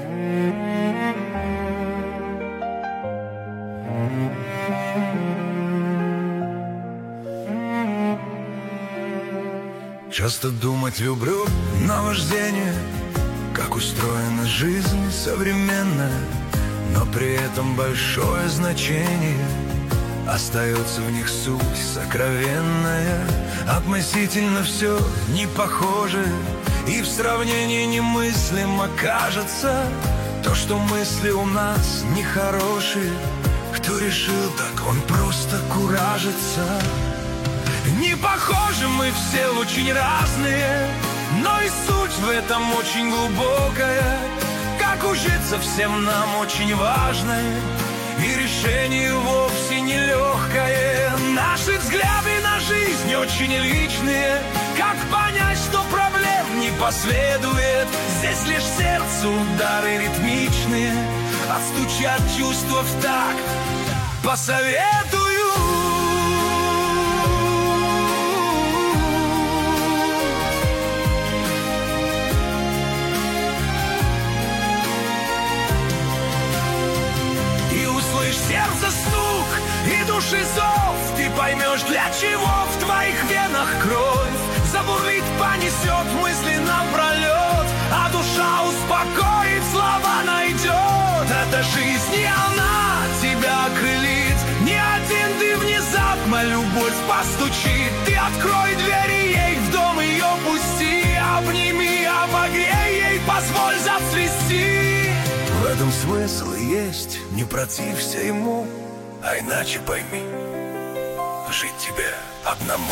Часто думать люблю наваждение, как устроена жизнь современная, но при этом большое значение остается в них суть сокровенная. Относительно все не похоже, и в сравнении немыслимо кажется то, что мысли у нас нехорошие. Кто решил так, он просто куражится. Не похожи мы все очень разные, но и суть в этом очень глубокая. Как ужиться всем нам очень важное, и решение вовсе не легкое. Наши взгляды на жизнь очень личные. Как понять, что проблем не последует? Здесь лишь сердцу удары ритмичные отстучат чувства в такт. Посоветую. Сердце стук и души зов, ты поймешь, для чего в твоих венах кровь забурлит, понесет мысли напролет, а душа успокоит, слова найдет. Это жизнь, и она тебя окрылит. Не один ты внезапно любовь постучит. Ты открой двери ей, в дом ее пусти, обними, обогрей ей, позволь зацвести. В этом смысл есть, не протився ему, а иначе пойми, жить тебе одному.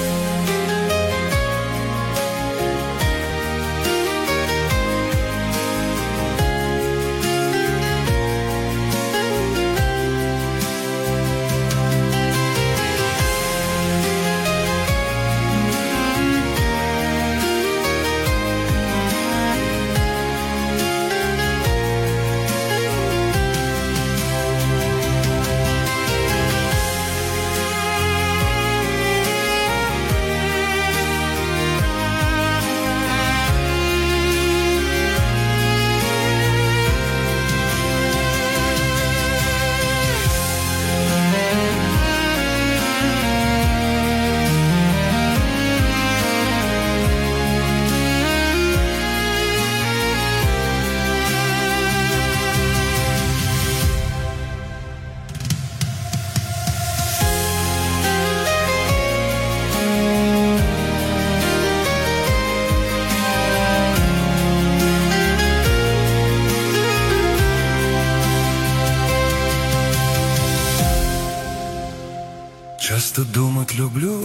Часто думать люблю,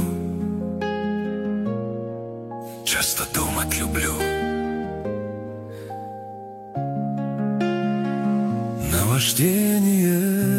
часто думать люблю. Наваждение